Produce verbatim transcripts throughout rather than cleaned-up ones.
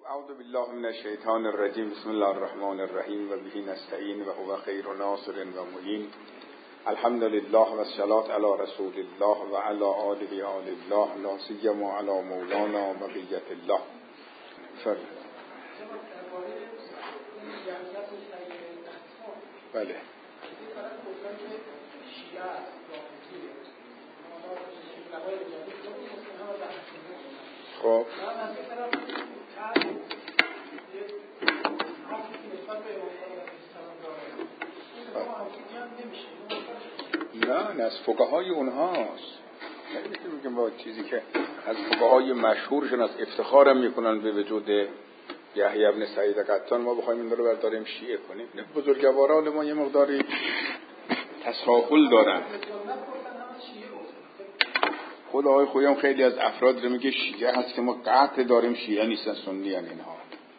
اعوذ بالله من الشیطان الرجیم. بسم الله الرحمن الرحیم و به نستعین و هو خیر ناصر و معین. الحمد لله و الصلاة علی رسول الله و علی آله آل الله، لا سیما علی مولانا بقیت الله. فرد. بله. خب نه نه از فقهای اونهاست. نمیتونیم بگیم با چیزی که از فقهای مشهورشون از افتخارم میکنن به وجود یحیی بن سعید قطان ما بخوایم این رو برداریم شیعه کنیم. بزرگواران ما یه مقداری تساهل دارن. خود آقای خویی هم خیلی از افراد رو میگه شیعه هست که ما قطع داریم شیعه نیستن، سنی هم اینها.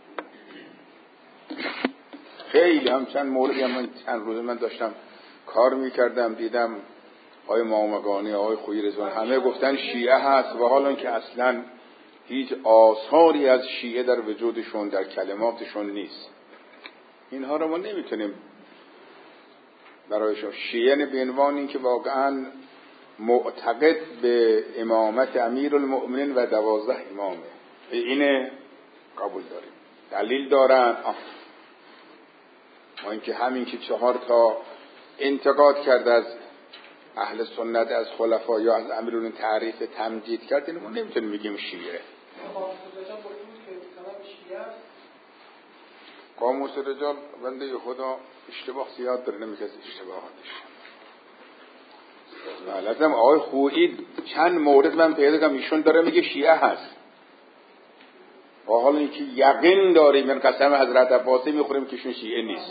خیلی هم چند موردی هم من چند روز من داشتم کار میکردم دیدم آقای مامگانی، آقای خویی رضوان همه گفتن شیعه هست و حالا که اصلا هیچ آثاری از شیعه در وجودشون در کلماتشون نیست. اینها رو ما نمیتونیم برایشون شیعه به عنوان این که واقعا معتقد به امامت امیرالمؤمنین و دوازده امامه اینه قبول داریم. دلیل دارن آه. ما اینکه همین که چهار تا انتقاد کرد از اهل سنت، از خلفا یا از امیرالمؤمنین تعریف تمجید کرد، اینو ما نمیتونیم بگیم شیعه. قاموس رجال بنده خدا اشتباه زیاد داره، نمیشه اشتباهاتش. لازم آقای خویی چند مورد من پیدا کردم ایشون داره میگه شیعه هست. با حال اینکه یقین داریم من قسم حضرت عباسی میخوریم که ایشون شیعه نیست.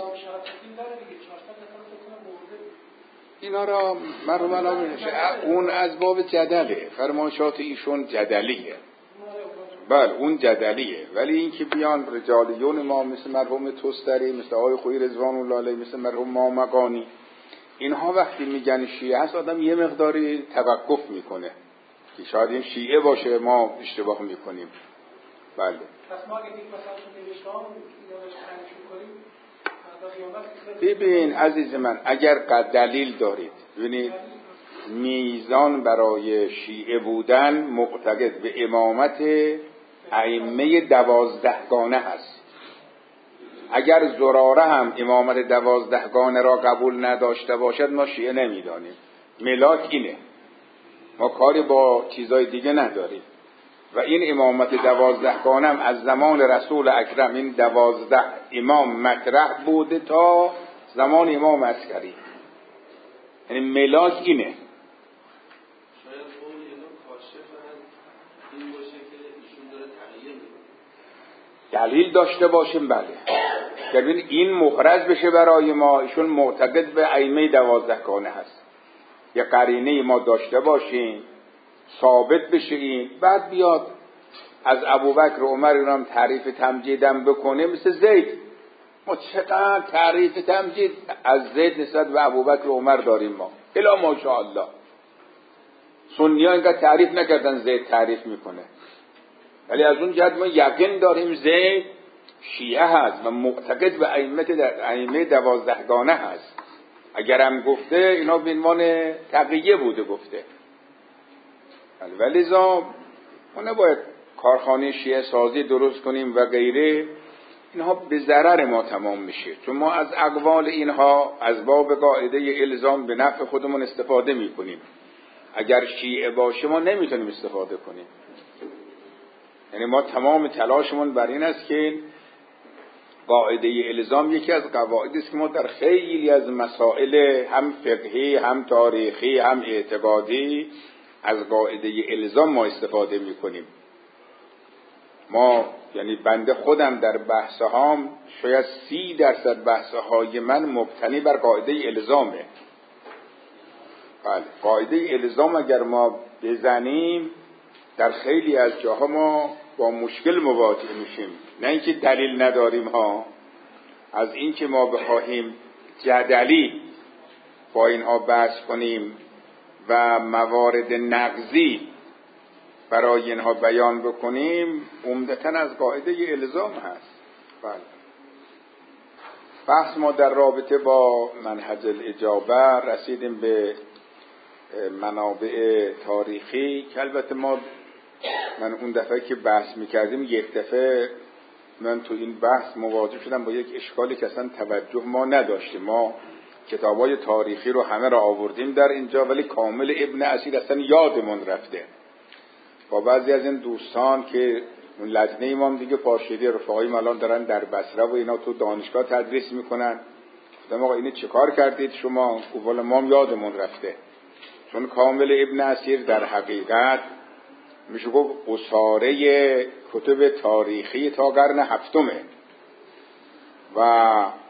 اینا را من رو منو اون از باب جدله، فرمایشات ایشون جدلیه. بله اون جدلیه، ولی اینکه بیان رجالیون ما مثل مرحوم توستری، مثل آقای خویی رضوان الله علیه، مثل مرحوم مامگانی، اینها وقتی میگن شیعه هست آدم یه مقداری توقف میکنه که شاید این شیعه باشه، ما اشتباه میکنیم. بله. پس ما اگه یک مثلا نوشته‌ام کنیم ببین عزیز من، اگر قد دلیل دارید، ببینید میزان برای شیعه بودن معتقد به امامت ائمه دوازدهگانه هست. اگر زراره هم امامت دوازدهگانه را قبول نداشته باشد ما شیعه نمیدانیم. ملاک اینه، ما کاری با چیزای دیگه نداریم. و این امامت دوازدهگانه هم از زمان رسول اکرم این دوازده امام مطرح بوده تا زمان امام عسکری. یعنی ملاک اینه. شاید قول اینا کاشف از این باشه که ایشون داره تغییر میکنه. دلیل داشته باشیم بله. ببین این مخرج بشه برای ما ایشون معتقد به ائمه دوازدهگانه هست. یه قرینه ما داشته باشیم ثابت بشه این، بعد بیاد از ابوبکر و عمر اینا هم تعریف تمجیدم بکنه. مثل زید ما چقدر تعریف تمجید از زید نسبت به ابوبکر و عمر داریم ما الا ماشاءالله. سنی ها اینقدر تعریف نکردن زید تعریف میکنه، ولی از اون جهت ما یقین داریم زید شیعه هست و معتقد به ائمه دوازدهگانه هست. اگرم گفته اینا به عنوان تقیه بوده گفته. ولی لذا ما نباید کارخانه شیعه سازی درست کنیم و غیره. اینها به ضرر ما تمام میشه، چون ما از اقوال اینها از باب قاعده الزام به نفع خودمون استفاده میکنیم. اگر شیعه باشه ما نمیتونیم استفاده کنیم. یعنی ما تمام تلاشمون بر این است که قاعده الزام یکی از قواعدی است که ما در خیلی از مسائل هم فقهی هم تاریخی هم اعتقادی از قاعده الزام ما استفاده میکنیم. ما یعنی بنده خودم در بحثهام شاید سی درصد بحثهای من مبتنی بر قاعده الزامه. بله قاعده الزام اگر ما بزنیم در خیلی از جاها ما با مشکل مواجه میشیم. نه اینکه دلیل نداریم ها، از اینکه ما بخواهیم جدلی با اینها بحث کنیم و موارد نقضی برای اینها بیان بکنیم عمدتاً از قاعده الزام هست. بله. بحث ما در رابطه با منهج الاجابه رسیدیم به منابع تاریخی که البته ما من اون دفعه که بحث میکردیم یک دفعه من تو این بحث مواجه شدم با یک اشکالی که اصلا توجه ما نداشتیم. ما کتابای تاریخی رو همه را آوردیم در اینجا ولی کامل ابن اسیر اصلا یادمون رفته. با بعضی از این دوستان که اون لجنه امام دیگه پاشیده، رفقای الان دارن در بصره و اینا تو دانشگاه تدریس میکنن، گفتم آقا اینو چه کار کردید شما؟ گفت والا ما هم یادمون رفته. چون کامل ابن اسیر در حقیقت میشه گفت اساره کتب تاریخی تا قرن هفتمه و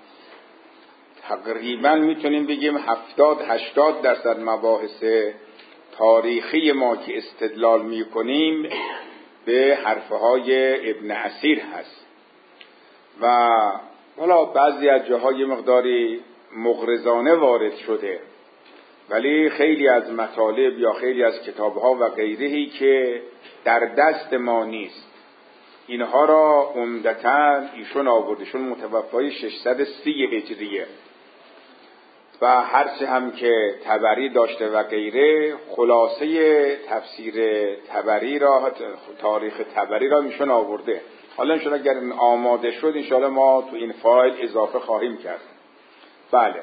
تقریبا میتونیم بگیم هفتاد هشتاد درصد مباحث تاریخی ما که استدلال میکنیم به حرفه های ابن اسیر هست و حالا بعضی از جاهای مقداری مغرضانه وارد شده ولی خیلی از مطالب یا خیلی از کتابها و غیرهی که در دست ما نیست اینها را عمدتاً ایشون آوردشون متوفای ششصد و سی هجریه و هرچه هم که طبری داشته و غیره خلاصه تفسیر طبری را تاریخ طبری را میشون آورده. حالا انشاءالله اگر این آماده شد انشاءالله ما تو این فایل اضافه خواهیم کرد. بله.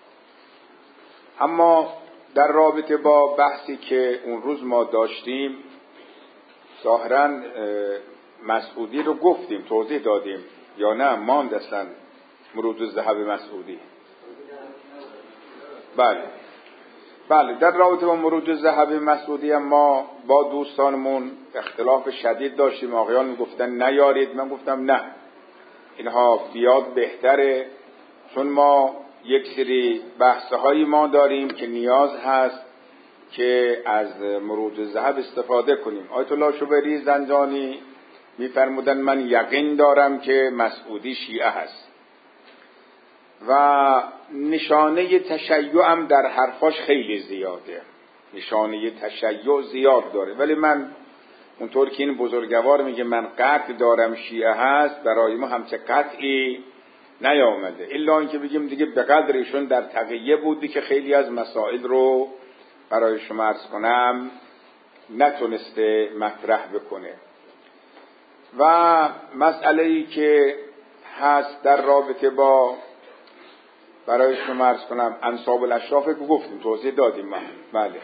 اما در رابطه با بحثی که اون روز ما داشتیم ظاهراً مسعودی رو گفتیم توضیح دادیم یا نه ماند اصلا مرود الذهب مسعودی؟ بله بله در رابطه با مرود الذهب مسعودی هم ما با دوستانمون اختلاف شدید داشتیم. آقایان میگفتن نیارید، من گفتم نه اینها بیاد بهتره چون ما یک سری بحث‌های ما داریم که نیاز هست که از مرود الذهب استفاده کنیم. آیت الله شوبری زنجانی میفرمودن من یقین دارم که مسعودی شیعه هست و نشانه تشیع هم در حرفاش خیلی زیاده، نشانه تشیع زیاد داره ولی من اونطور که این بزرگوار میگه من قطع دارم شیعه هست برای ما همچه قطعی نیامده الا اینکه بگیم دیگه به قدر ایشون در تقیه بودی که خیلی از مسائل رو برای شما عرض کنم نتونسته مطرح بکنه. و مسئله‌ای که هست در رابطه با برای شما عرض کنم انساب الاشراف که گفتیم توضیح دادیم من. بله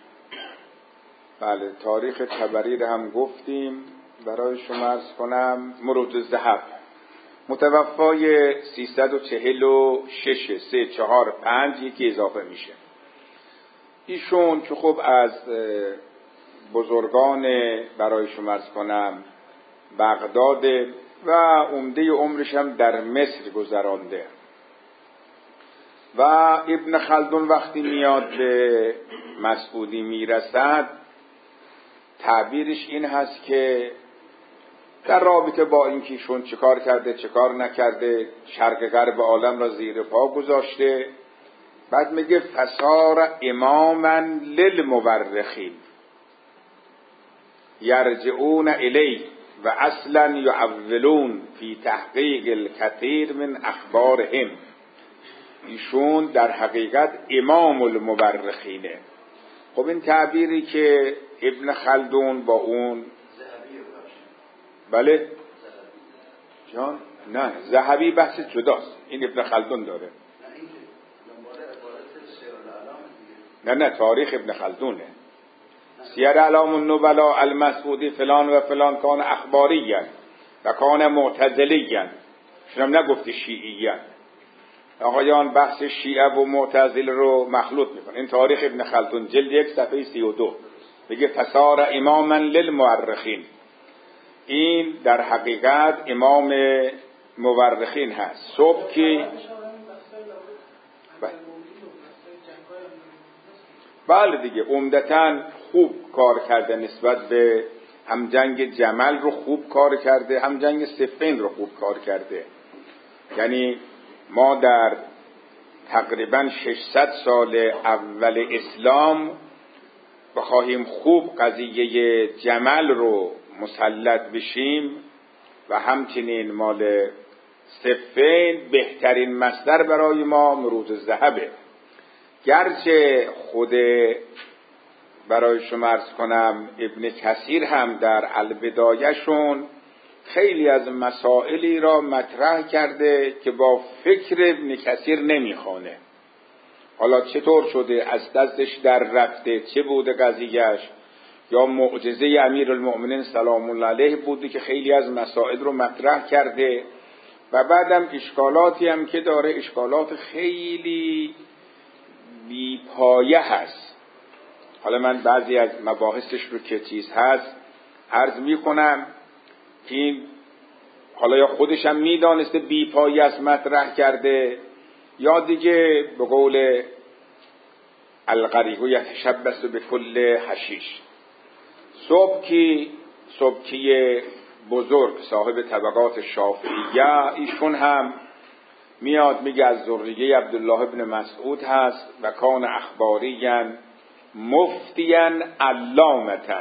بله تاریخ طبری رو هم گفتیم. برای شما عرض کنم مرود الذهب متوفای سیصد و چهل و شش سه چهار پنج یکی اضافه میشه. ایشون که خب از بزرگان برای شما عرض کنم بغداد و عمده عمرش هم در مصر گذرانده و ابن خلدون وقتی میاد به مسعودی میرسد تعبیرش این هست که در رابطه با اینکه ایشون چه کار کرده چه کار نکرده شرق غرب عالم را زیر پا گذاشته بعد میگه فصار اماما للمورخین یرجعون الی و اصلا یعولون فی تحقیق الکثیر من اخبارهم. ایشون در حقیقت امام المورخینه. خب این تعبیری که ابن خلدون با اون بله جان نه ذهبی بحث جداست این ابن خلدون داره نه نه تاریخ ابن خلدونه سیر اعلام النبلاء المسعودی فلان و فلان کان اخباریاً و کان معتزلیاً شنم نگفتی شیعیاً. آقایان بحث شیعه و معتزله رو مخلوط میکنه. این تاریخ ابن خلدون جلد یک صفحه سی و دو میگه فصار اماما للمورخین. این در حقیقت امام مورخین هست. صبح که بله دیگه عمدتاً خوب کار کرده نسبت به هم جنگ جمل رو خوب کار کرده هم جنگ صفین رو خوب کار کرده. یعنی ما در تقریباً ششصد سال اول اسلام بخواهیم خوب قضیه جمل رو مسلط بشیم و همچنین مال صفین، بهترین مصدر برای ما مروت الذهبه. گرچه خود برای شما عرض کنم ابن کثیر هم در البدایه‌شون خیلی از مسائلی را مطرح کرده که با فکر ابن کثیر نمیخوانه. حالا چطور شده، از دستش در رفته، چه بوده قضیهش، یا معجزه امیرالمؤمنین سلام الله علیه بوده که خیلی از مسائل رو مطرح کرده و بعدم اشکالاتی هم که داره، اشکالات خیلی بیپایه هست. حالا من بعضی از مباحثش رو که چیز هست عرض میکنم که این حالا یا خودش هم میدانسته بیپایه است مطرح کرده، یا دیگه به قول القریح یتشبث بکل حشیش. سبکی سبکی بزرگ صاحب طبقات شافعیه، ایشون هم میاد میگه از ذریه عبدالله ابن مسعود هست و کان اخباریاً مفتیاً علامتاً.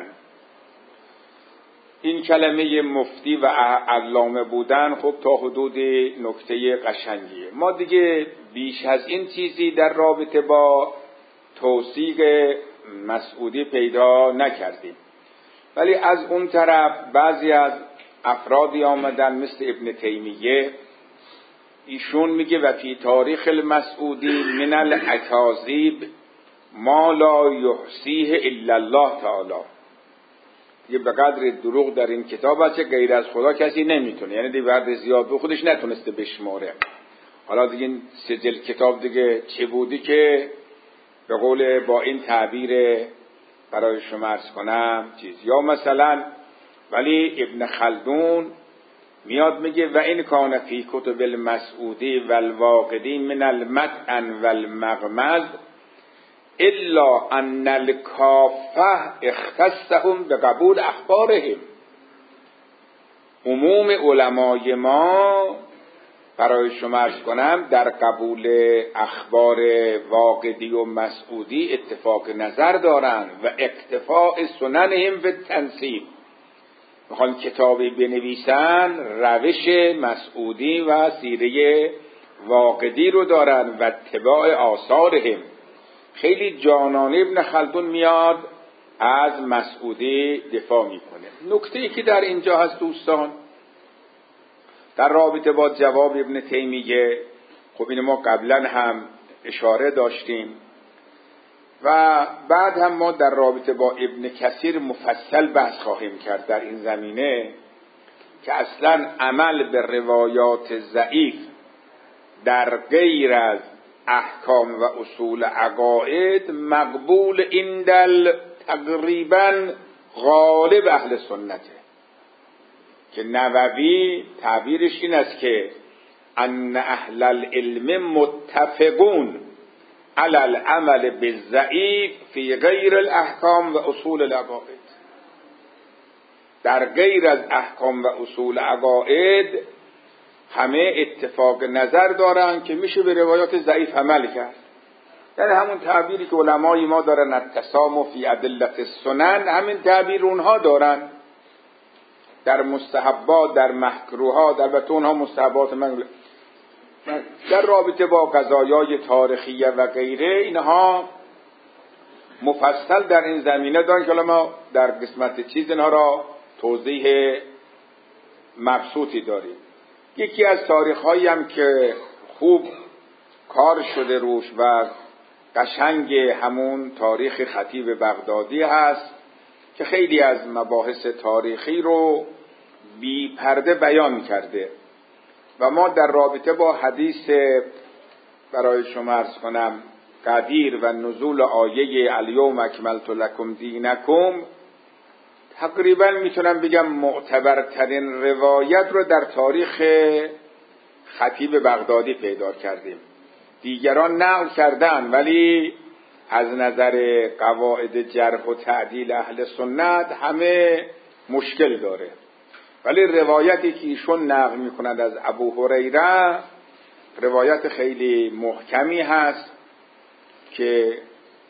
این کلمه مفتی و علامه بودن خب تا حدود نکته قشنگیه. ما دیگه بیش از این چیزی در رابطه با توثیق مسعودی پیدا نکردیم، ولی از اون طرف بعضی از افرادی آمدن مثل ابن تیمیه، ایشون میگه و فی تاریخ المسعودی من الاکاذیب ما لا یحصیه الا الله تعالی. یه به قدر دروغ در این کتاب هست که غیر از خدا کسی نمیتونه، یعنی دیگه بعد زیاد به خودش نتونسته بشماره. حالا دیگه این سجل کتاب دیگه چه بودی که به قول با این تعبیر برای شما عرض کنم چیز. یا مثلا ولی ابن خلدون میاد میگه و این کان فی کتب المسعودی و الواقدی من المتن و المغمز الا ان الکافه اختصهم به قبول اخبارهم. عموم علمای ما برای شما عرض کنم در قبول اخبار واقدی و مسعودی اتفاق نظر دارند و اقتفاء سننهم و تنسیب. میخوان کتابی بنویسن روش مسعودی و سیره واقدی رو دارن و اتباع آثارهم. خیلی جانانه ابن خلدون میاد از مسعودی دفاع میکنه. نکته ای که در اینجا هست دوستان در رابطه با جواب ابن تیمیه، خب این ما قبلا هم اشاره داشتیم و بعد هم ما در رابطه با ابن کثیر مفصل بحث خواهیم کرد در این زمینه که اصلا عمل به روایات ضعیف در غیر از احکام و اصول عقاید مقبول عند تقریبا غالب اهل سنته. که نووی تعبیرش این است که ان اهل العلم متفقون علی العمل بالضعیف فی غیر الاحکام و اصول العقاید. در غیر از احکام و اصول عقاید همه اتفاق نظر دارن که میشه به روایات ضعیف عمل کرد. یعنی همون تعبیری که علمای ما دارن التسامح فی ادله السنن، همین تعبیر اونها دارن در مستحبات، در مکروهات. البته اونها مستحبات من در رابطه با قضایای تاریخیه و غیره اینها مفصل در این زمینه دارن که ما در قسمت چیز اینها را توضیح مبسوطی داریم. یکی از تاریخ‌هایی هم که خوب کار شده روش و قشنگ همون تاریخ خطیب بغدادی هست که خیلی از مباحث تاریخی رو بی پرده بیان کرده و ما در رابطه با حدیث برای شما عرض کنم قدیر و نزول آیه الیوم اکملت لکم دینکم تقریبا میتونم بگم معتبرترین روایت رو در تاریخ خطیب بغدادی پیدا کردیم. دیگران نقل کردن ولی از نظر قواعد جرح و تعدیل اهل سنت همه مشکل داره. ولی روایتی که ایشون نقل میکنند از ابو هریره روایت خیلی محکمی هست که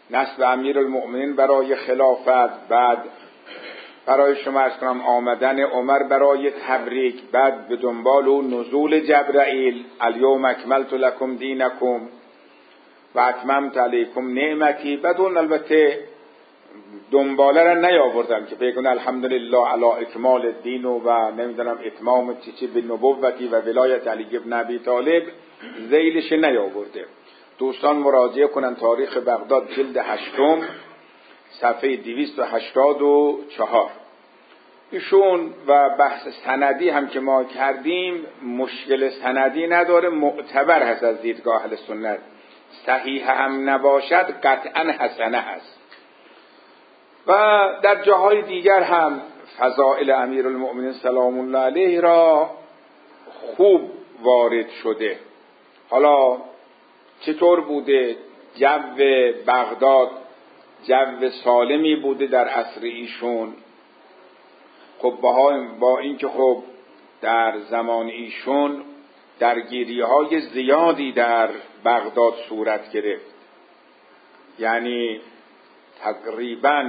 نصب امیرالمؤمنین برای خلافت، بعد برای شما عرض کنم آمدن عمر برای تبریک، بعد به دنبال اون نزول جبرائیل الیوم اکملت لکم دینکم و اتممت علیکم نعمتی. بعد اون البته دنباله را نیاوردن که بگن الحمدلله علی اکمال الدین و نمیدونم اتمام چیچی به نبوتی و ولایت علی ابن ابی طالب، ذیلش نیاورده. دوستان مراجعه کنن تاریخ بغداد جلد هشتم صفحه دویست و هشتاد و چهار. ایشون و بحث سندی هم که ما کردیم مشکل سندی نداره، معتبر هست از دیدگاه اهل سنت، صحیح هم نباشد قطعا حسنه هست. و در جاهای دیگر هم فضائل امیرالمؤمنین سلام الله علیه را خوب وارد شده. حالا چطور بوده؟ جو بغداد جو سالمی بوده در عصر ایشون. خب با اینکه خب در زمان ایشون درگیری‌های زیادی در بغداد صورت گرفت، یعنی تقریباً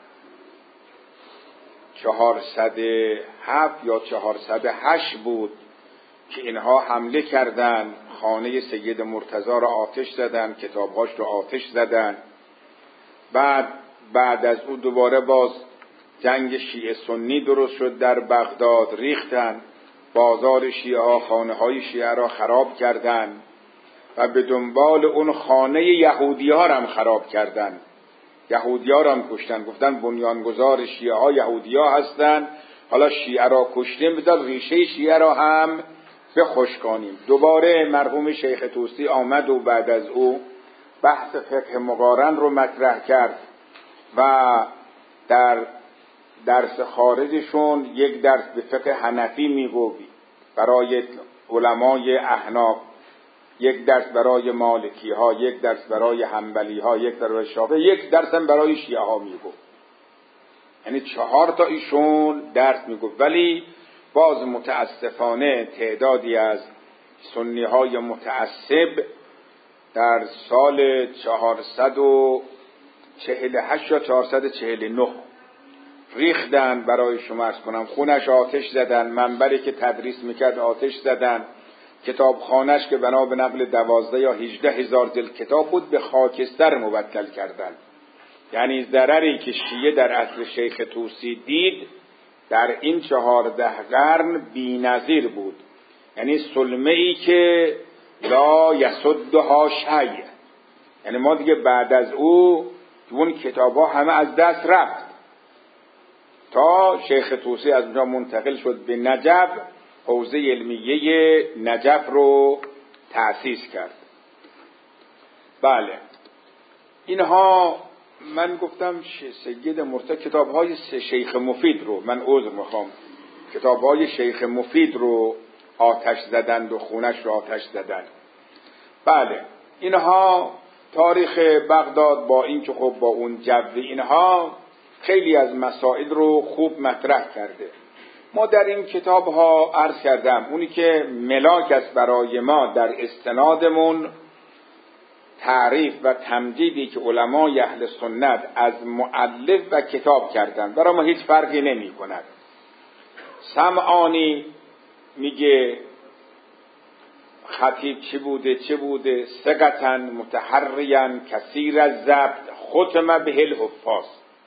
چهارصد و هفت یا چهارصد و هشت بود که اینها حمله کردند، خانه سید مرتضی را آتش زدن، کتابهاش را آتش زدن. بعد بعد از او دوباره باز جنگ شیعه سنی درست شد در بغداد، ریختن بازار شیعه ها، خانه های شیعه را خراب کردند و به دنبال اون خانه یهودی ها را هم خراب کردند. یهودی ها را هم کشتن، گفتن بنیانگذار شیعه ها یهودی ها هستن، حالا شیعه را کشتیم بذار ریشه شیعه را هم بخشکانیم. دوباره مرحوم شیخ طوسی آمد و بعد از او بحث فقه مقارن رو مطرح کرد و در درس خارجشون یک درس به فقه حنفی میگوید برای علمای احناف، یک درس برای مالکی ها، یک درس برای حنبلی ها، یک درس برای شافعی، یک درس هم برای شیعه ها میگو. یعنی چهار تا ایشون درس میگو. ولی باز متاسفانه تعدادی از سنی های متعصب در سال چهارصد و چهل و هشت یا چهارصد و چهل و نه ریختن برای شما عرض کنم، خونش آتش زدن، منبری که تدریس میکرد آتش زدن، کتابخانش که بنا به نقل دوازده یا هجده هزار جلد کتاب بود به خاکستر مبدل کردن. یعنی ضرری که شیعه در عصر شیخ طوسی دید در این چهارده قرن بی نظیر بود. یعنی سلمه ای که لا یسدها شیء، یعنی ما دیگه بعد از او اون کتاب ها همه از دست رفت تا شیخ طوسی از اونجا منتقل شد به نجف، حوزه علمیه نجف رو تأسیس کرد. بله اینها من گفتم سید مرتضی کتاب های شیخ مفید رو، من عذر میخوام، کتاب های شیخ مفید رو آتش زدند و خونش رو آتش زدند. بله اینها تاریخ بغداد با این که خب با اون جو اینها خیلی از مسائل رو خوب مطرح کرده. ما در این کتاب ها عرض کردم اونی که ملاک است برای ما در استنادمون تعریف و تمجیدی که علمای اهل سنت از مؤلف و کتاب کردن، برای ما هیچ فرقی نمی کند. سمعانی میگه خطیب چه بوده چه بوده، ثقةً متحریا کثیر الضبط ختم به الحفاظ،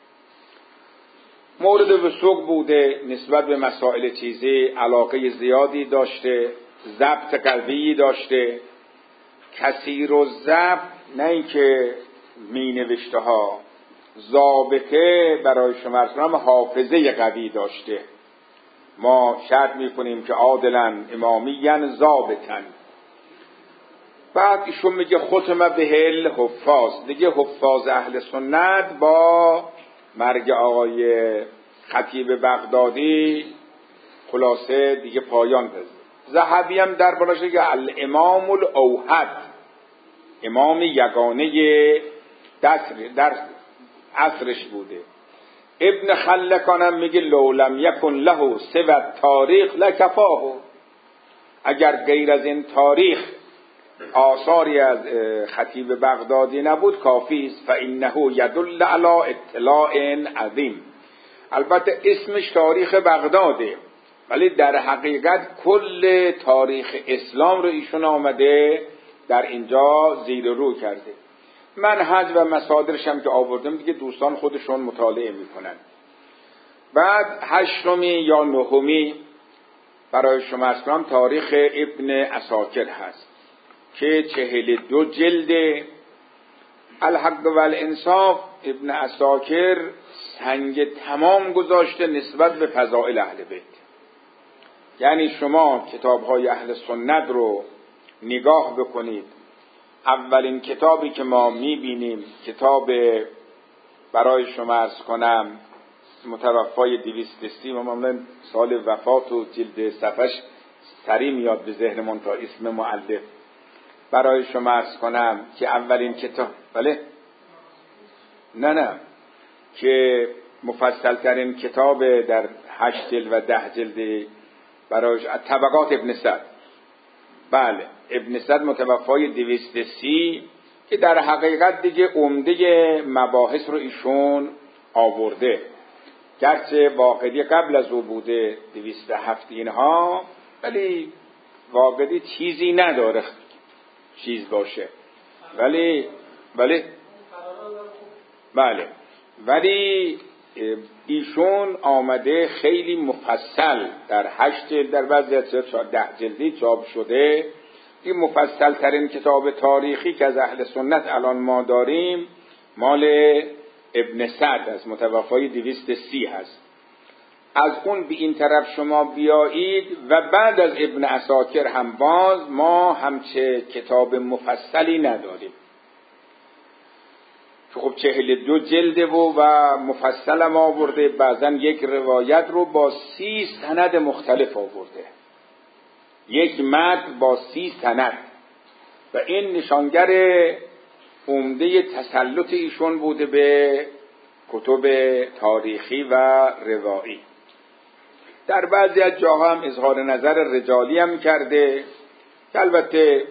مورد وثوق بوده، نسبت به مسائل چیزی علاقه زیادی داشته، ضبط قوی داشته. کثیر الضبط نه اینکه می نوشته ها، ضابطه برای شما کنم حافظه قوی داشته. ما شرط می کنیم که عادلاً امامیاً ضابطاً. بعد ایشون میگه ختم به الحفاظ، دیگه حفاظ اهل سنت با مرگ آقای خطیب بغدادی خلاصه دیگه پایان پذیر. ذهبی هم در بالاش که الامام الاوحد، امام یگانه دست در عصرش بوده. ابن خلکان هم میگه لو لم یکن له سوى تاریخ لکفاه، اگر غیر از این تاریخ آثاری از خطیب بغدادی نبود کافی است. فانه یدل علی اطلاع عظیم. البته اسمش تاریخ بغداده، ولی در حقیقت کل تاریخ اسلام رو ایشون آمده در اینجا زیر رو کرده. منهج و مصادرش هم که آوردم دیگه دوستان خودشون مطالعه میکنن. بعد هشتمی یا نهمی برای شما اسلام تاریخ ابن عساکر هست که چهل دو جلد. الحق و الانصاف ابن عساکر سنگ تمام گذاشته نسبت به فضائل اهل بیت. یعنی شما کتاب‌های اهل سنت رو نگاه بکنید، اولین کتابی که ما می‌بینیم کتاب برای شما عرض کنم متوفای دویست و سی و معمولا سال وفات و جلد صفحش سریع میاد به ذهنمون تا اسم مؤلف. برای شما عرض کنم که اولین کتاب بله نه نه که مفصل ترین کتاب در هشت جلد و ده جلد برای طبقات ابن سعد. بله ابن سعد متوفای دویست و سی که در حقیقت دیگه عمده مباحث رو ایشون آورده، گرچه واقعی قبل از او بوده دویست و هفت اینها، ولی واقعی چیزی نداره چیز باشه. ولی ولی بله ولی ایشون آمده خیلی مفصل در هشت جلد، در بعضی از ده جلدی چاپ شده. این مفصل ترین کتاب تاریخی که از اهل سنت الان ما داریم مال ابن سعد از متوفای دویست و سی هست. از اون به این طرف شما بیایید و بعد از ابن عساکر هم باز ما همچه کتاب مفصلی نداریم، که خب چهل دو جلده و, و مفصل هم آورده. بعضن یک روایت رو با سی سند مختلف آورده، یک متن با سی سند، و این نشانگر عمده تسلط ایشون بوده به کتب تاریخی و روایی. در بعضی از جاها هم اظهار نظر رجالی هم کرده که البته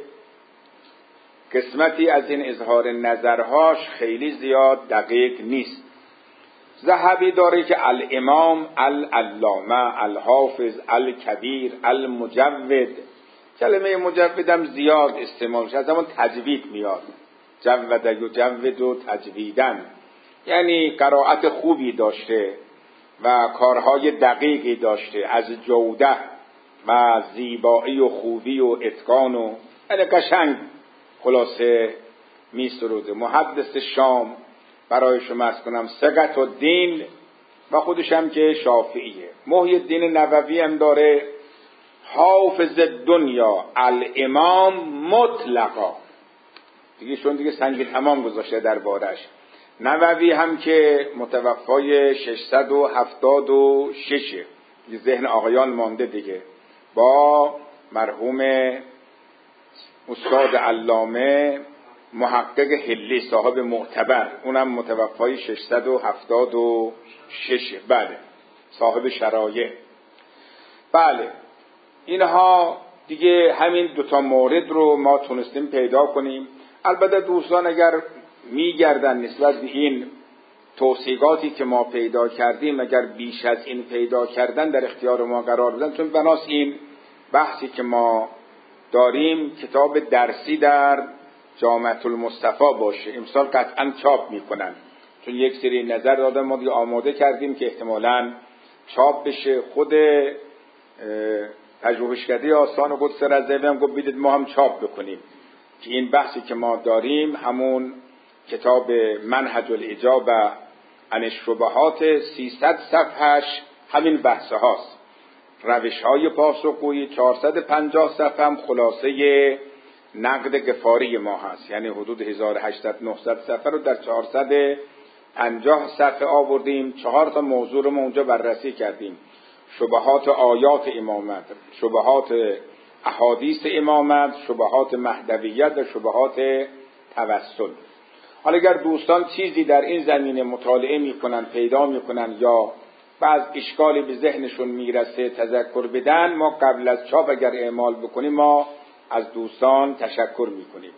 قسمتی از این اظهار نظرهاش خیلی زیاد دقیق نیست. ذهبی داره که الامام العلامه الحافظ الکبیر المجود. کلمه مجودم زیاد استعمال میشه، از همون تجوید میاد، جود یجود و تجویدن، یعنی قرائت خوبی داشته و کارهای دقیقی داشته، از جوده و زیبایی و خوبی و اتقان و یعنی قشنگ خلاصه می سروده. محدث شام برای شما از کنم ثقت و دین و خودش هم که شافعیه. محی الدین نووی هم داره حافظ دنیا الامام مطلقا، دیگه شون دیگه سنگ تمام گذاشته در بارش. نووی هم که متوفای ششصد و هفتاد و شش، ذهن آقایان مانده دیگه، با مرحوم استاد علامه محقق حلی صاحب معتبر، اونم متوفای ششصد و هفتاد و شش، بله صاحب شرایع. بله اینها دیگه همین دوتا مورد رو ما تونستیم پیدا کنیم. البته دوستان اگر میگردن نسبت به این توصیقاتی که ما پیدا کردیم اگر بیش از این پیدا کردن در اختیار ما قرار بدن، چون بناس این بحثی که ما داریم کتاب درسی در جامعة المصطفى باشه، امسال قطعا چاپ میکنن، چون یک سری نظر دادن ما دیگه آماده کردیم که احتمالاً چاپ بشه. خود پژوهشکده آستان قدس رضوی هم گفت بیدید ما هم چاپ بکنیم که این بحثی که ما داریم همون کتاب منهج الاجابه عن الشبهات سیصد صفحش همین بحث هاست. روش های پاسخگویی چهارصد و پنجاه صفحه هم خلاصه نقد غفاری ما هست، یعنی حدود هزار و هشتصد نهصد صفحه رو در چهارصد و پنجاه صفحه آوردیم. چهار تا موضوع رو ما اونجا بررسی کردیم: شبهات آیات امامت، شبهات احادیث امامت، شبهات مهدویت و شبهات توسل. حالا اگر دوستان چیزی در این زمینه مطالعه میکنن، پیدا میکنن یا بعض اشکالی به ذهنشون میرسه تذکر بدن، ما قبل از چاپ اگر اعمال بکنیم ما از دوستان تشکر میکنیم.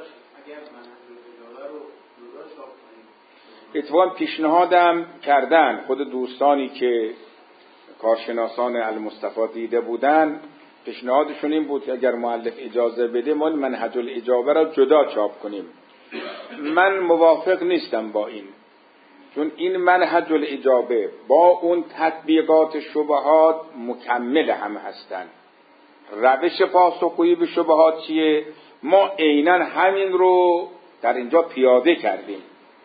اتفاقا پیشنهادم کردن خود دوستانی که کارشناسان المصطفی دیده بودن، پیشنهادشون این بود که اگر مؤلف اجازه بده ما منهج الاجابه را جدا چاپ کنیم. من موافق نیستم با این، چون این منهج الاجابه با اون تطبیقات شبهات مکمل هم هستن. روش پاسخگویی به شبهات چیه؟ ما عیناً همین رو در اینجا پیاده کردیم.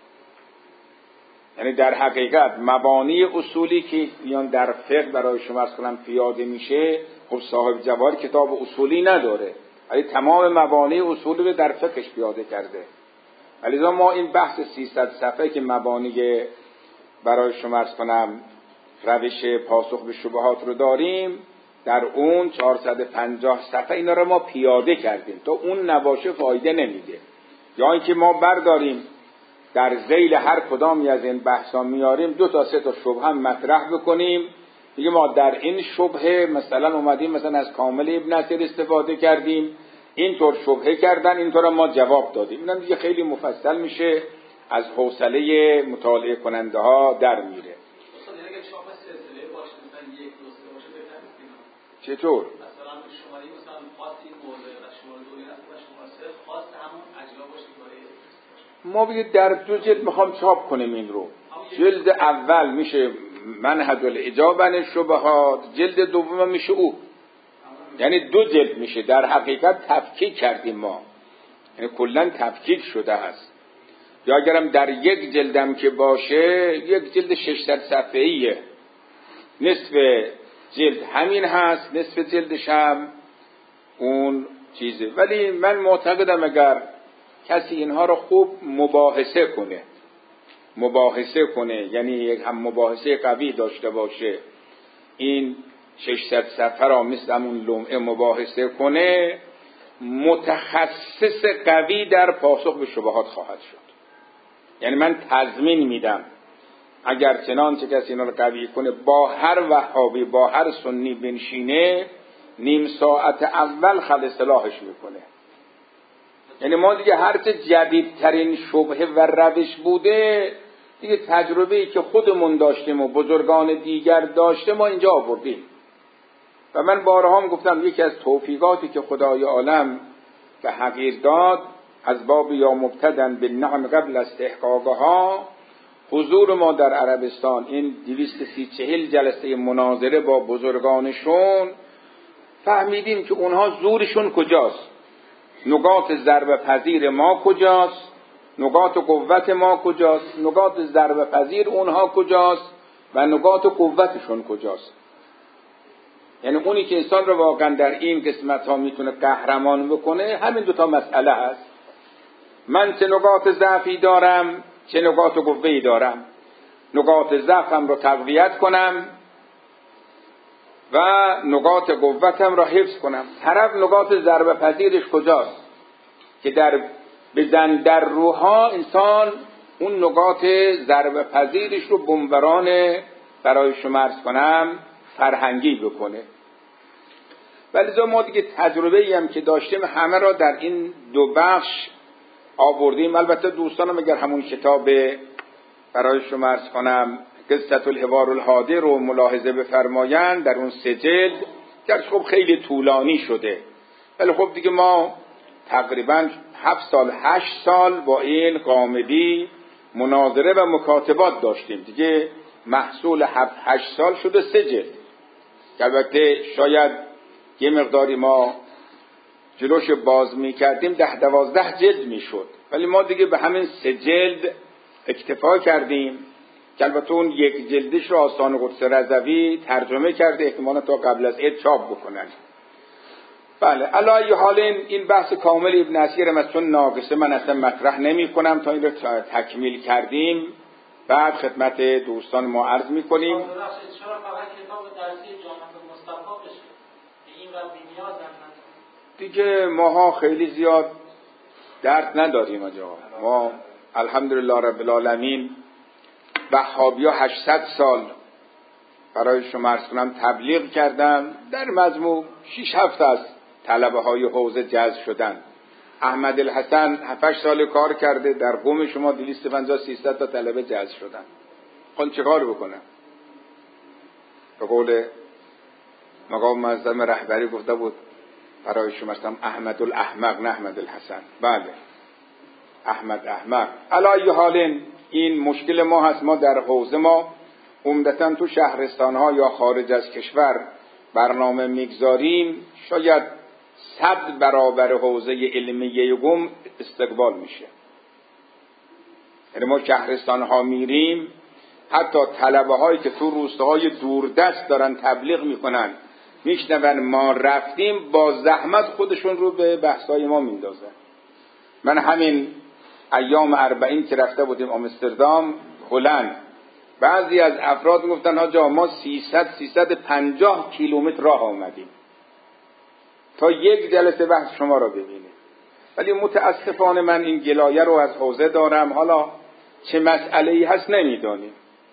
یعنی در حقیقت مبانی اصولی که میان در فقه برای شما از کنم پیاده میشه، خب صاحب جواهر کتاب اصولی نداره، ولی تمام مبانی اصولی رو در فقهش پیاده کرده. لذا ما این بحث سیصد صفحه که مبانی برای شما از کنم روش پاسخ به شبهات رو داریم، در اون چهارصد و پنجاه صفحه اینا رو ما پیاده کردیم، تا اون نباشه فایده نمیده. یا اینکه ما برداریم در ذیل هر کدامی از این بحثا میاریم دو تا سه تا شبهه هم مطرح بکنیم، دیگه ما در این شبهه مثلا اومدیم مثلا از کامل ابن اثیر استفاده کردیم، اینطور شبهه کردن، اینطور ما جواب دادیم. اینم دیگه خیلی مفصل میشه، از حوصله مطالعه کننده ها در میره. چطور؟ مثلا شماره مثلا خاص این موضوع و شماره دو این و شماره سه خاص همون اجزا باشه که ما بگید در دو جلد میخوام چاپ کنیم این رو. جلد اول میشه منهج الاجابه شبهات، جلد دوم میشه او، یعنی دو جلد میشه. در حقیقت تفکیک کردیم ما، یعنی کلا تفکیک شده است. یا اگرم در یک جلدم که باشه یک جلد ششصد صفحه‌ایه، نصف جلد همین هست، نصف جلدش هم اون چیزه. ولی من معتقدم اگر کسی اینها رو خوب مباحثه کنه مباحثه کنه یعنی یک هم مباحثه قوی داشته باشه، این ششصد صفحه را مثل همون لمعه مباحثه کنه، متخصص قوی در پاسخ به شبهات خواهد شد. یعنی من تضمین میدم اگر چنانچه کسی اینا رو قوی کنه، با هر وهابی با هر سنی بنشینه، نیم ساعت اول خل اصلاحش میکنه. یعنی ما دیگه هرچه جدیدترین شبهه و روش بوده دیگه تجربه‌ای که خودمون داشتیم و بزرگان دیگر داشته ما اینجا آوردیم. و من بارها هم گفتم یکی از توفیقاتی که خدای عالم به حقیر داد از باب یا مبتدن به نعم قبل استحقاقها، حضور ما در عربستان این دویست و سی چهل جلسه مناظره با بزرگانشون، فهمیدیم که اونها زورشون کجاست، نقاط ضربه پذیر ما کجاست، نقاط قوت ما کجاست، نقاط ضربه پذیر اونها کجاست و نقاط قوتشون کجاست. یعنی اونی که انسان رو واقعا در این قسمت ها میتونه قهرمان بکنه همین دوتا مسئله هست. من چه نقاط ضعفی دارم، چه نقاط قوه‌ای دارم، نقاط ضعفم رو تقویت کنم و نقاط قوتم را حفظ کنم. طرف نقاط ضربه پذیرش کجاست که در بزن در روها انسان اون نقاط ضربه پذیرش رو بمبران برای شما عرض کنم فرهنگی بکنه. ولی ما دیگه تجربه‌ای هم که داشتیم همه را در این دو بخش آوردیم. البته دوستانم اگر همون کتاب برای شما عرض کنم قصة الحوار الهادی رو ملاحظه بفرمایند، در اون سه جلد که خب خیلی طولانی شده، ولی خب دیگه ما تقریبا هفت سال هشت سال با این قامدی مناظره و مکاتبات داشتیم، دیگه محصول هفت هشت سال شده سه جلد که البته شاید یه مقداری ما جلوش باز می کردیم ده دوازده جلد می شد، ولی ما دیگه به همین سه جلد اکتفا کردیم که البته اون یک جلدش رو آستان قدس رضوی ترجمه کرده، احتمالا تا قبل از عید چاپ بکنن. بله علی حال این بحث کامل ابن اثیر هم چون ناقصه من اصلا مطرح نمی کنم تا این رو تکمیل کردیم بعد خدمت دوستان ما عرض می کنیم. چرا فقط کتاب درسی جامعه مصطفی بشه؟ این را بی‌نیاز دیگه ماها خیلی زیاد درد نداریم آجا. ما الحمدلله رب العالمین وهابی‌ها هشتصد سال برای شما عرض کنم تبلیغ کردم، در مجموع شش هفت است طلبه های حوزه جذب شدن. احمد الحسن هفت سال کار کرده، در قوم شما دویست و پنجاه سیصد تا طلبه جذب شدن. خون چه کار بکنن؟ به قول مقام معظم رهبری گفته بود برای شما هستم احمد الاحمق نه احمد الحسن. بله احمد احمق. علی ای حال این مشکل ما هست. ما در حوزه ما عمدتاً تو شهرستان ها یا خارج از کشور برنامه میگذاریم، شاید صد برابر حوزه علمیه قم استقبال میشه. یعنی ما شهرستان ها میریم، حتی طلبه هایی که تو روستاهای دوردست دارن تبلیغ میکنن میشنون ما رفتیم، با زحمت خودشون رو به بحثای ما میندازن. من همین ایام اربعین که رفته بودیم آمستردام هلند، بعضی از افراد میگفتن حاجا ما سیصد سیصد و پنجاه کیلومتر راه آمدیم تا یک جلسه بحث شما را ببینیم. ولی متاسفانه من این گلایه رو از حوزه دارم. حالا چه مسئله‌ای هست نمیدانیم.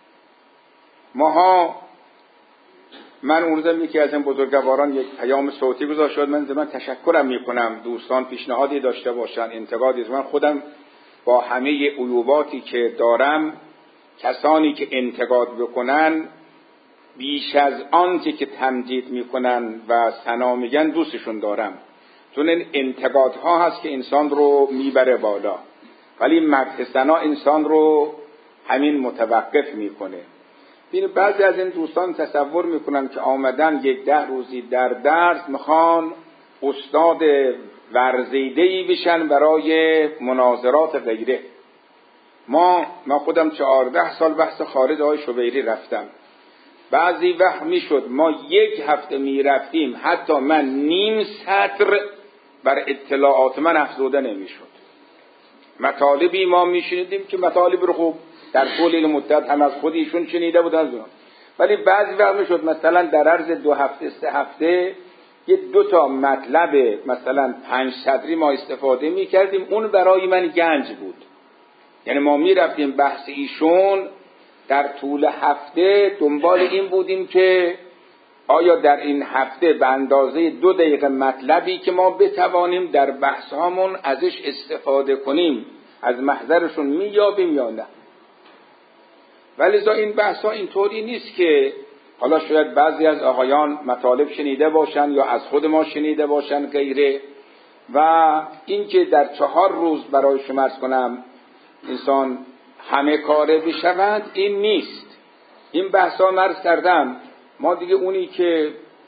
ماها من اون روزم یکی از این بزرگواران یک پیام صوتی گذاشت شد. من زمان تشکرم میکنم دوستان پیشنهادی داشته باشن، انتقادی. من خودم با همه عیوباتی که دارم کسانی که انتقاد بکنن بیش از آن که تمجید میکنن و ثنا میگن دوستشون دارم، چون این انتقادها هست که انسان رو میبره بالا، ولی مدح ثنا انسان رو همین متوقف میکنه. ببین بعضی از این دوستان تصور میکنن که آمدن یک ده روزی در درس میخوان استاد ورزیده‌ای بشن برای مناظرات غیره. ما ما خودم چهارده سال بحث خارج آقای شبیری رفتم. بعضی وقت میشد ما یک هفته میرفتیم حتی من نیم سطر بر اطلاعات من افزوده نمیشد. مطالبی ما میشنیدیم که مطالب رو خوب در طول این مدت هم از خود ایشون شنیده بودن، ولی بعضی وقت میشد مثلا در عرض دو هفته سه هفته یه دو تا مطلب مثلا پنج صدری ما استفاده میکردیم. اون برای من گنج بود. یعنی ما میرفتیم بحث ایشون در طول هفته دنبال این بودیم که آیا در این هفته به اندازه دو دقیقه مطلبی که ما بتوانیم در بحث هامون ازش استفاده کنیم از محضرشون میابیم یا نه. ولی زا این بحث ها اینطوری نیست که حالا شاید بعضی از آقایان مطالب شنیده باشن یا از خود ما شنیده باشن غیره، و این که در چهار روز برای شما عرض کنم انسان همه کاره بشود این نیست. این بحثا مرز کردم ما دیگه اونی که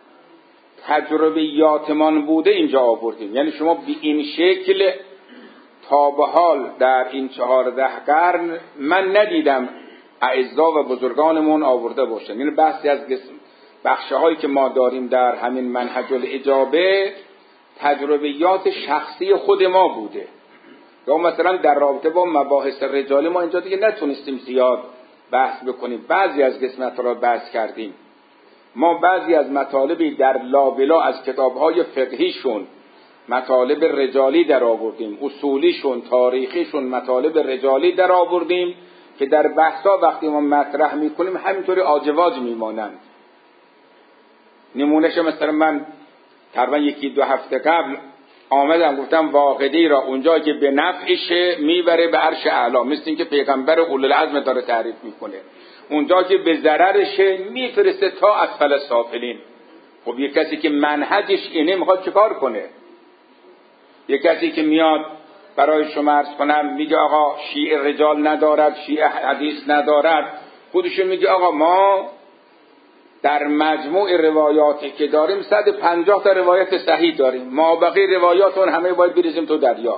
تجربیاتمان بوده اینجا آوردیم. یعنی شما به این شکل تا به حال در این چهارده قرن من ندیدم اعزا و بزرگانمون آورده باشن. یعنی بحثی از بخشه هایی که ما داریم در همین منهج الاجابه تجربیات شخصی خود ما بوده، یا مثلا در رابطه با مباحث رجالی ما اینجا دیگه نتونستیم زیاد بحث بکنیم. بعضی از قسمت را بحث کردیم. ما بعضی از مطالبی در لابلا از کتاب‌های فقهیشون مطالب رجالی در آوردیم، اصولیشون تاریخیشون مطالب رجالی در آوردیم که در بحثا وقتی ما مطرح میکنیم همینطوری آجواج میمانند. نمونهش مثلا من تقریبا یکی دو هفته قبل آمدم گفتم واقعی را اونجا که به نفعشه میبره به عرش اعلی، مثل این که پیغمبر اولوالعزم داره تعریف میکنه. اونجا که به ضررشه میفرسته تا اسفل سافلین. خب یک کسی که منهجش اینه میخواد چیکار کنه؟ یک کسی که میاد برای شما عرض کنم میگه آقا شیعه رجال ندارد، شیعه حدیث ندارد، خودشون میگه آقا ما در مجموع روایاتی که داریم صد و پنجاه تا روایت صحیح داریم، ما بقیه روایاتون همه باید بریزیم تو دریا.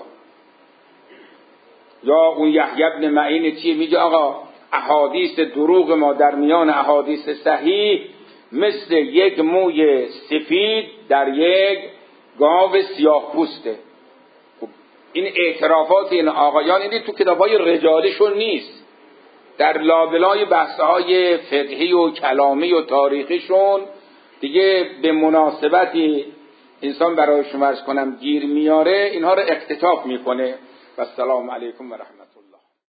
یا اون یحیی بن معین چیه میگه آقا احادیث دروغ ما در میان احادیث صحیح مثل یک موی سفید در یک گاو سیاه پوسته. خب این اعترافات این آقایان اینی تو کتاب‌های رجالیشون نیست، در لابلای بحث‌های فقهی و کلامی و تاریخیشون دیگه به مناسبتی انسان برای شما عرض کنم گیر میاره، اینها رو اقتطاف میکنه. و السلام علیکم و رحمت